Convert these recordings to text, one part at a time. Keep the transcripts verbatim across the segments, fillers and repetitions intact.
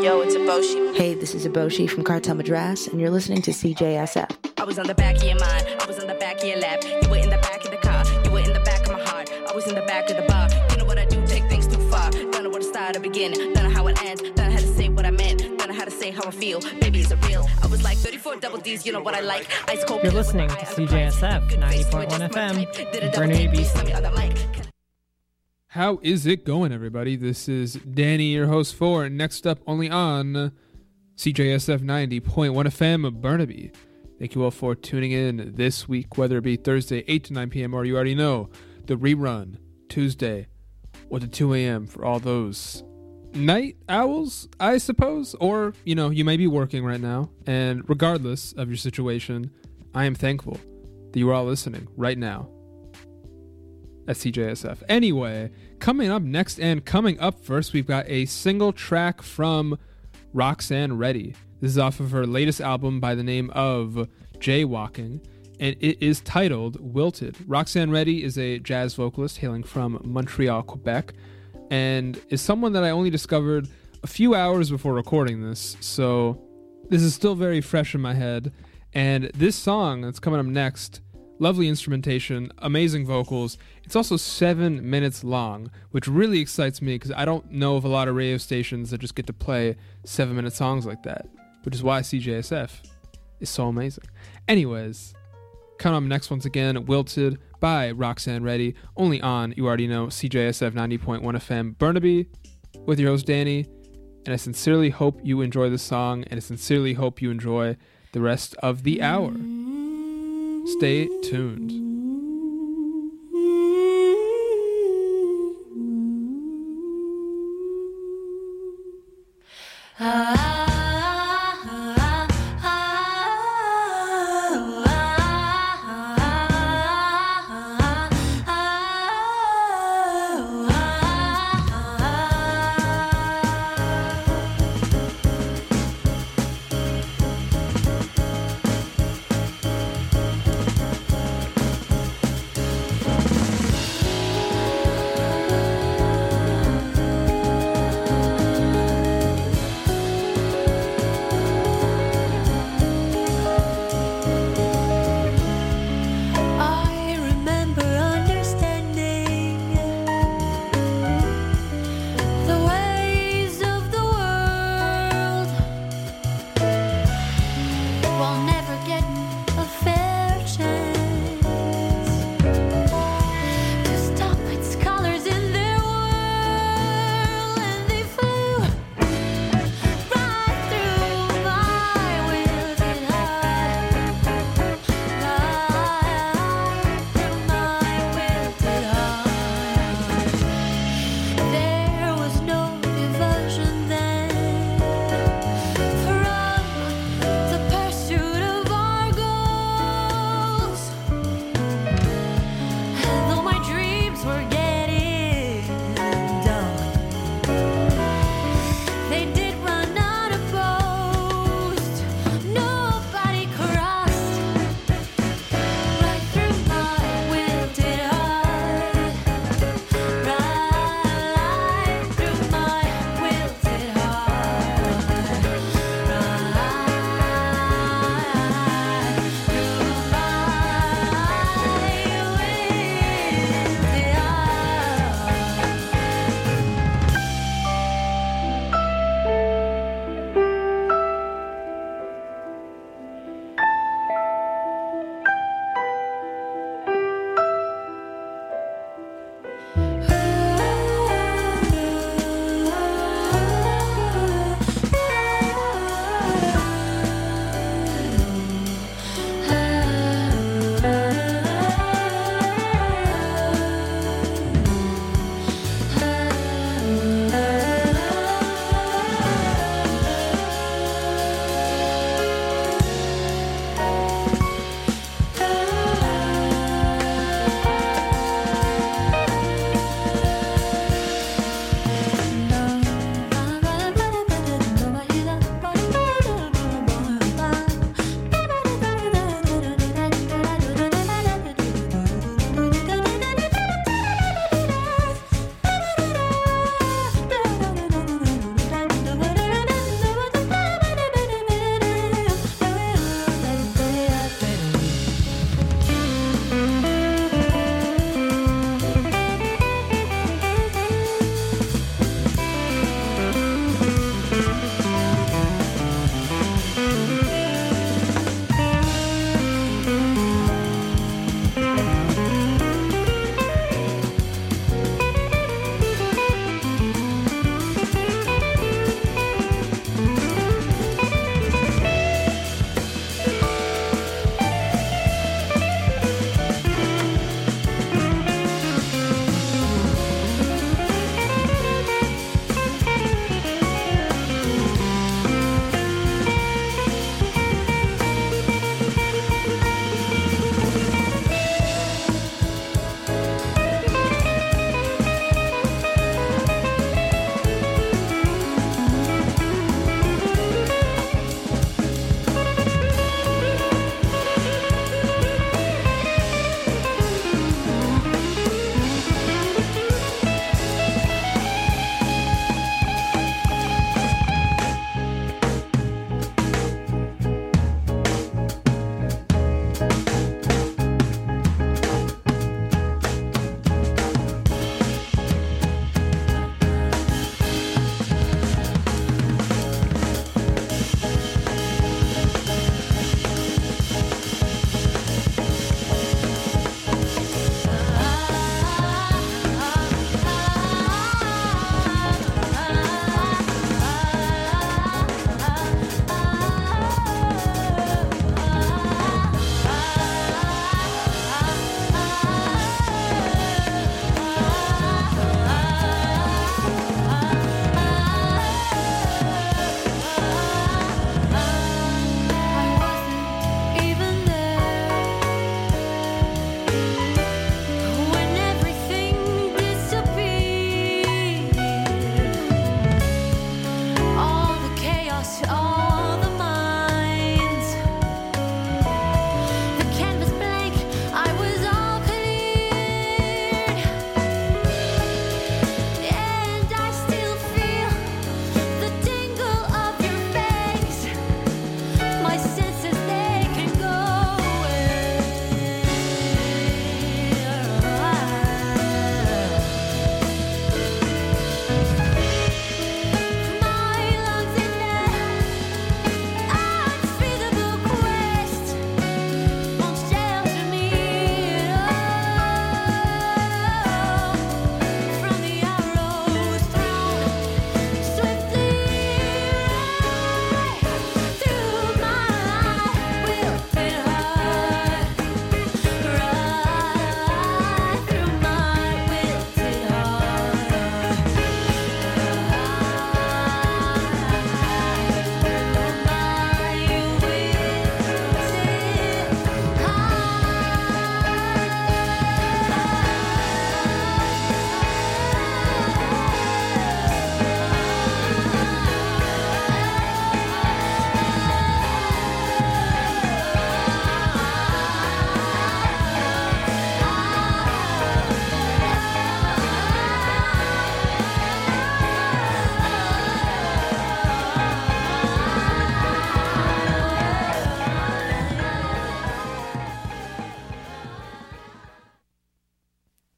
Yo, it's Eboshi. Hey, this is Eboshi from Cartel Madras, and you're listening to C J S F. I was on the back of your mind, I was on the back of your lap. You were in the back of the car, you were in the back of my heart. I was in the back of the bar. You know what I do, take things too far. Don't know where to start or begin, don't know how it ends. Don't know how to say what I meant, don't know how to say how I feel. Baby, is it real? I was like thirty-four double D's, you know what I like. Ice cold. You're listening to C J S F ninety point one F M, Burnaby, B C. How is it going, everybody? This is Danny, your host for Next Up, only on C J S F ninety point one F M, Burnaby. Thank you all for tuning in this week, whether it be Thursday, eight to nine p.m., or you already know, the rerun, Tuesday, one to two a.m. for all those night owls, I suppose. Or, you know, you may be working right now, and regardless of your situation, I am thankful that you are all listening right now at C J S F. Anyway, coming up next and coming up first, we've got a single track from Roxanne Reddy. This is off of her latest album by the name of Jaywalking, and it is titled Wilted. Roxanne Reddy is a jazz vocalist hailing from Montreal, Quebec, and is someone that I only discovered a few hours before recording this, so this is still very fresh in my head. And this song that's coming up next, lovely instrumentation, amazing vocals. It's also seven minutes long, which really excites me because I don't know of a lot of radio stations that just get to play seven minute songs like that, which is why C J S F is so amazing. Anyways, coming up next once again, Wilted by Roxanne Reddy, only on, you already know, C J S F ninety point one F M Burnaby, with your host Danny. And I sincerely hope you enjoy the song, and I sincerely hope you enjoy the rest of the hour. Stay tuned. Ah.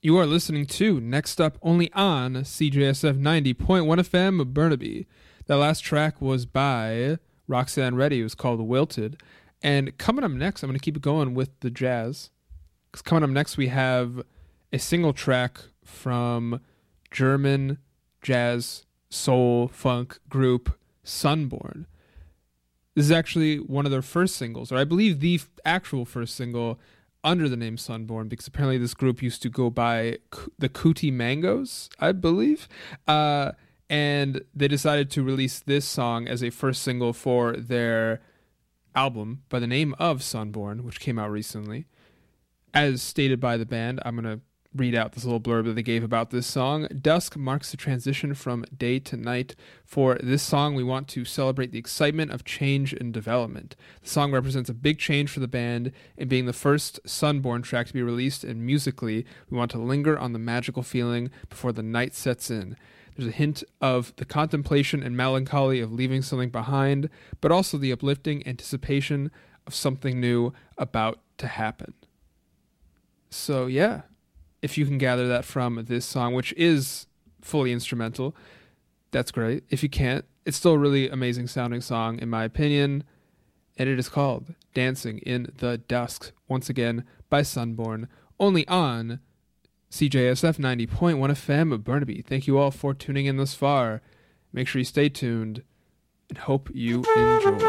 You are listening to Next Up only on C J S F ninety point one F M Burnaby. That last track was by Roxanne Reddy. It was called Wilted. And coming up next, I'm going to keep it going with the jazz. Because coming up next, we have a single track from German jazz, soul, funk group Sunborn. This is actually one of their first singles, or I believe the f- actual first single under the name Sunborn, because apparently this group used to go by C- the Cootie Mangoes, I believe. Uh, and they decided to release this song as a first single for their album by the name of Sunborn, which came out recently. As stated by the band, I'm going to read out this little blurb that they gave about this song. Dusk marks the transition from day to night. For this song, we want to celebrate the excitement of change and development. The song represents a big change for the band, and being the first Sunborn track to be released, and musically, we want to linger on the magical feeling before the night sets in. There's a hint of the contemplation and melancholy of leaving something behind, but also the uplifting anticipation of something new about to happen. So yeah, if you can gather that from this song, which is fully instrumental, that's great. If you can't, it's still a really amazing sounding song, in my opinion, and it is called Dancing in the Dusk, once again by Sunborn, only on C J S F ninety point one F M Burnaby. Thank you all for tuning in thus far. Make sure you stay tuned, and hope you enjoy.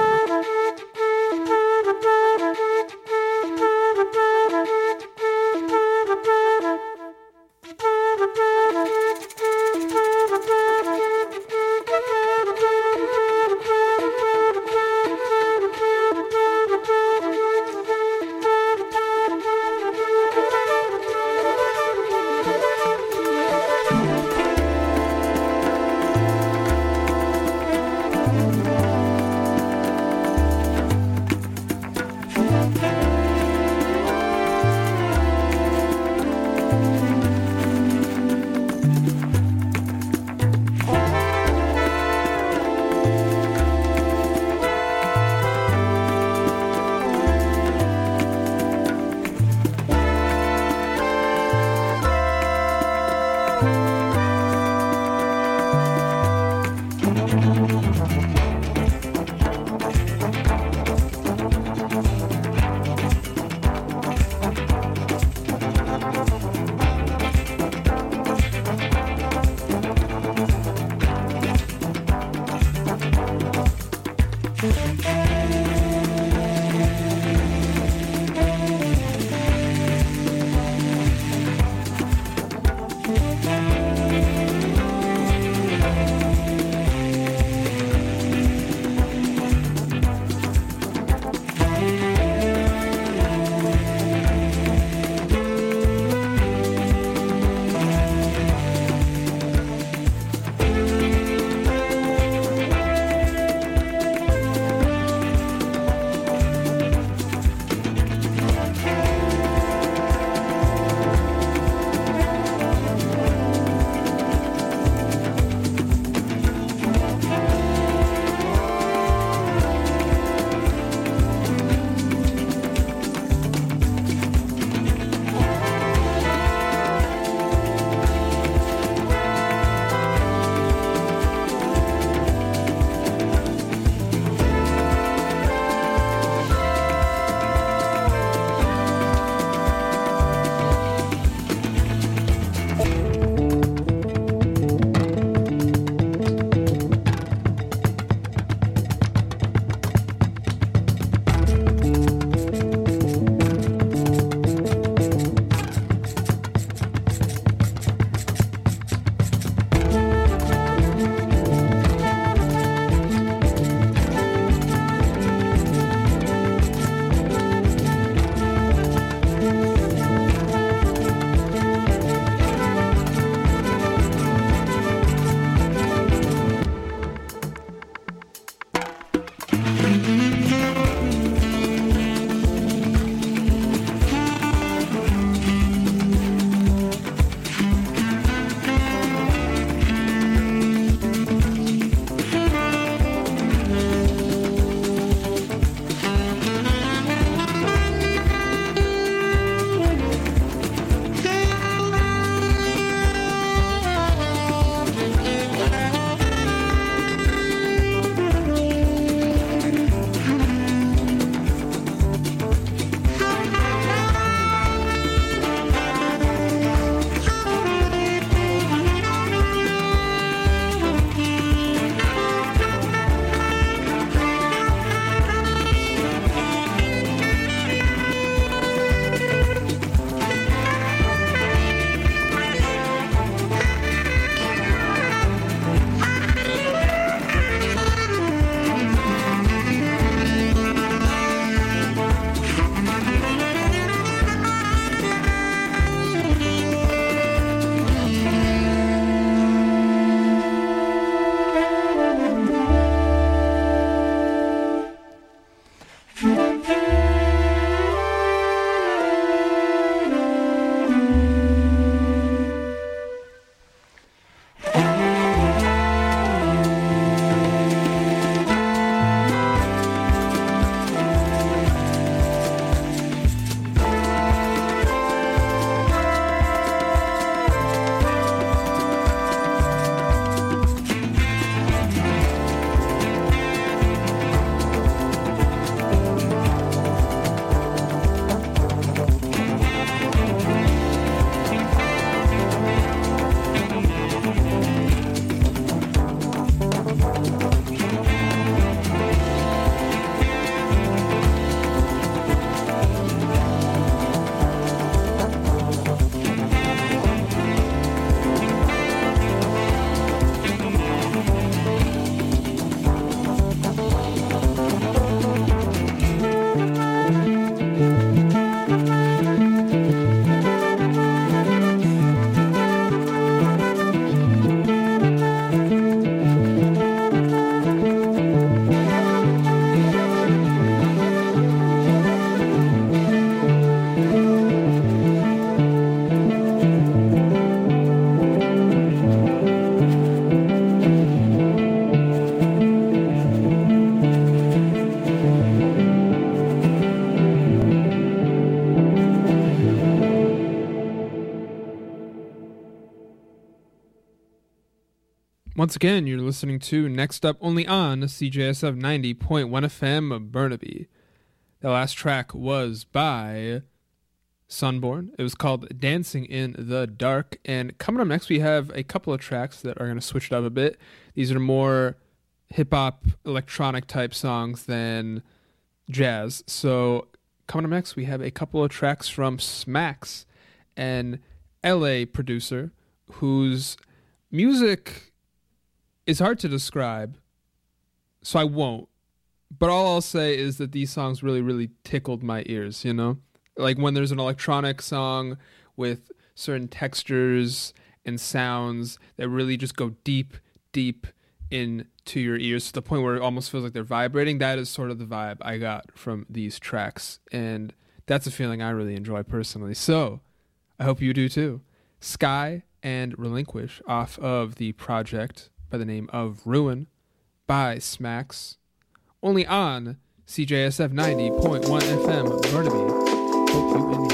Once again, you're listening to Next Up only on C J S F ninety point one F M Burnaby. The last track was by Sunborn. It was called Dancing in the Dark. And coming up next, we have a couple of tracks that are going to switch it up a bit. These are more hip-hop, electronic type songs than jazz. So coming up next, we have a couple of tracks from Smax, an L A producer whose music is hard to describe, so I won't. But all I'll say is that these songs really, really tickled my ears, you know? Like when there's an electronic song with certain textures and sounds that really just go deep, deep into your ears to the point where it almost feels like they're vibrating. That is sort of the vibe I got from these tracks. And that's a feeling I really enjoy personally. So I hope you do too. Sky and Relinquish off of the project by the name of Ruin by Smax. Only on C J S F ninety point one F M Burnaby. Hope you enjoy.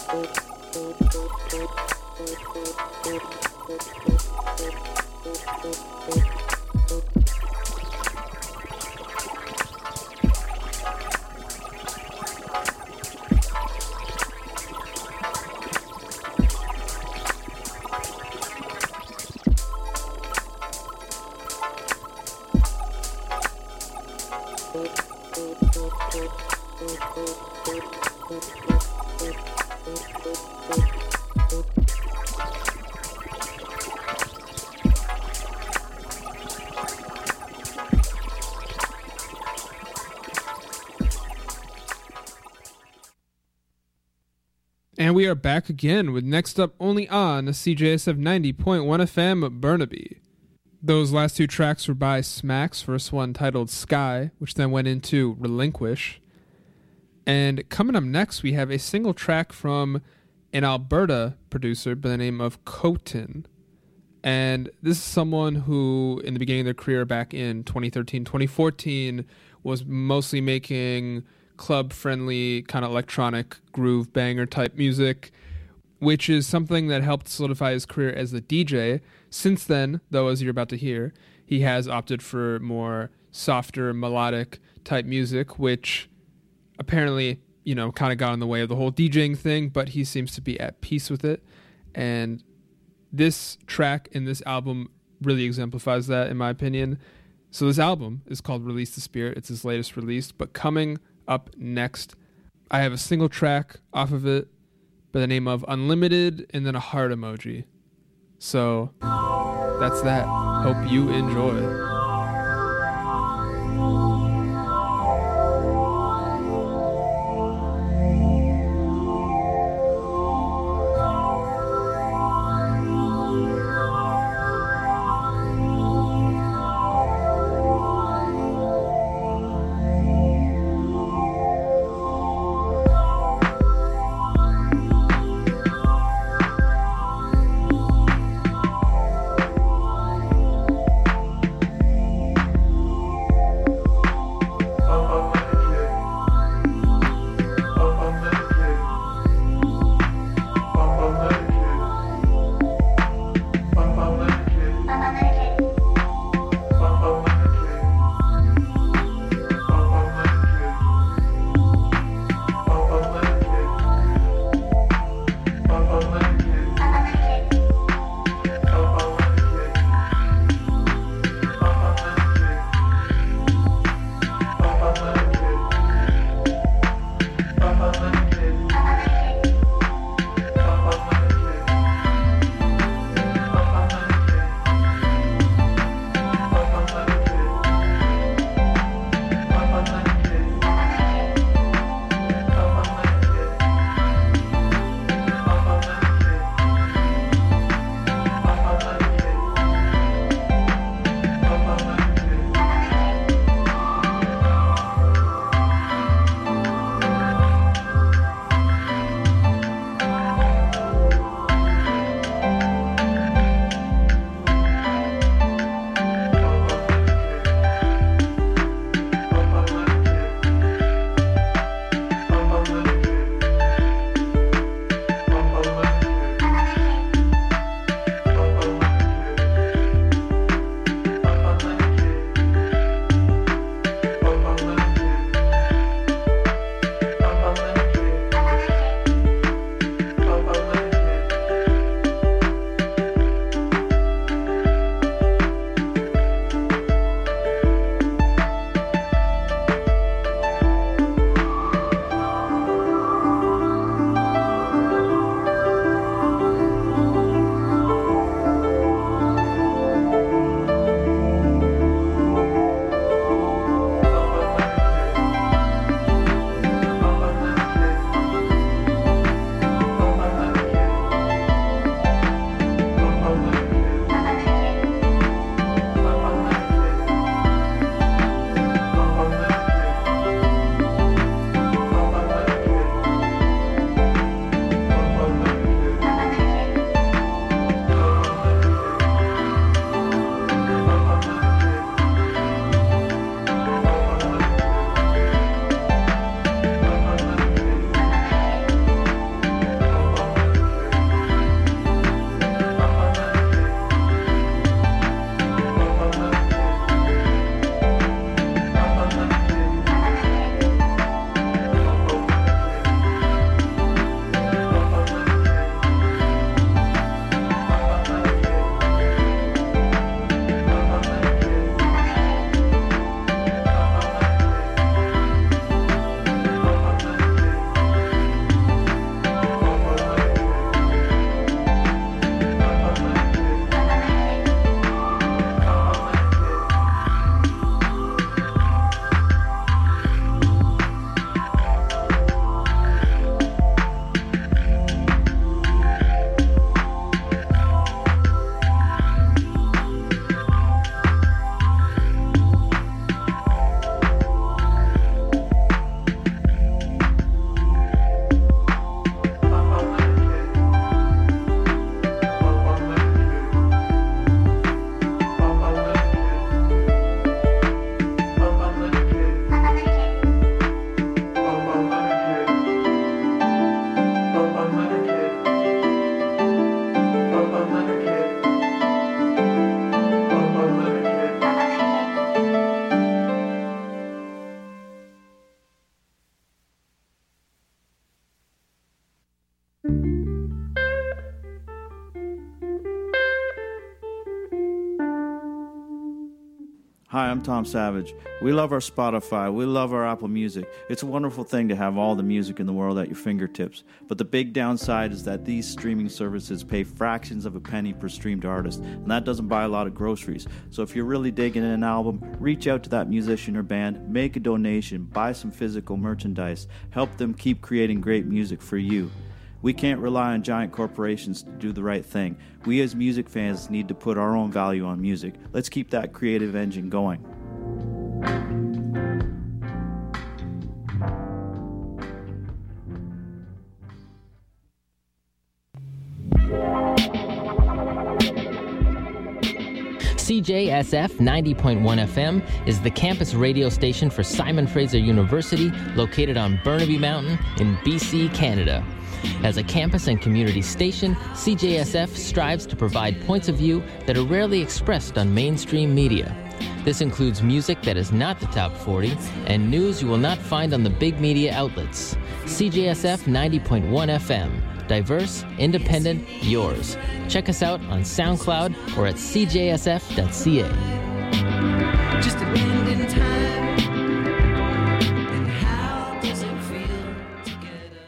And we are back again with Next Up only on C J S F ninety point one F M Burnaby. Those last two tracks were by Smacks, first one titled Sky, which then went into Relinquish. And coming up next, we have a single track from an Alberta producer by the name of Coton. And this is someone who, in the beginning of their career back in twenty thirteen, twenty fourteen, was mostly making club-friendly kind of electronic groove banger type music, which is something that helped solidify his career as a D J. Since then, though, as you're about to hear, he has opted for more softer, melodic type music, which apparently, you know, kind of got in the way of the whole DJing thing, but he seems to be at peace with it. And this track in this album really exemplifies that, in my opinion. So this album is called Release the Spirit. It's his latest release, but coming up next, I have a single track off of it by the name of Unlimited and then a heart emoji. So that's that. Hope you enjoy. Hi, I'm Tom Savage. We love our Spotify. We love our Apple Music. It's a wonderful thing to have all the music in the world at your fingertips. But the big downside is that these streaming services pay fractions of a penny per streamed artist, and that doesn't buy a lot of groceries. So if you're really digging an album, reach out to that musician or band, make a donation, buy some physical merchandise, help them keep creating great music for you. We can't rely on giant corporations to do the right thing. We as music fans need to put our own value on music. Let's keep that creative engine going. C J S F ninety point one F M is the campus radio station for Simon Fraser University, located on Burnaby Mountain in B C, Canada. As a campus and community station, C J S F strives to provide points of view that are rarely expressed on mainstream media. This includes music that is not the top forty and news you will not find on the big media outlets. C J S F ninety point one F M. Diverse, independent, yours. Check us out on SoundCloud or at c j s f dot c a. Just a bend in time. And how does it feel together?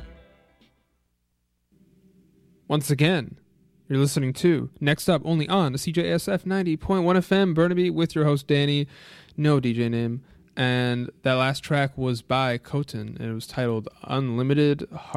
Once again, you're listening to Next Up, only on C J S F ninety point one F M Burnaby with your host Danny, no D J name. And that last track was by Kotan, and it was titled Unlimited Heart.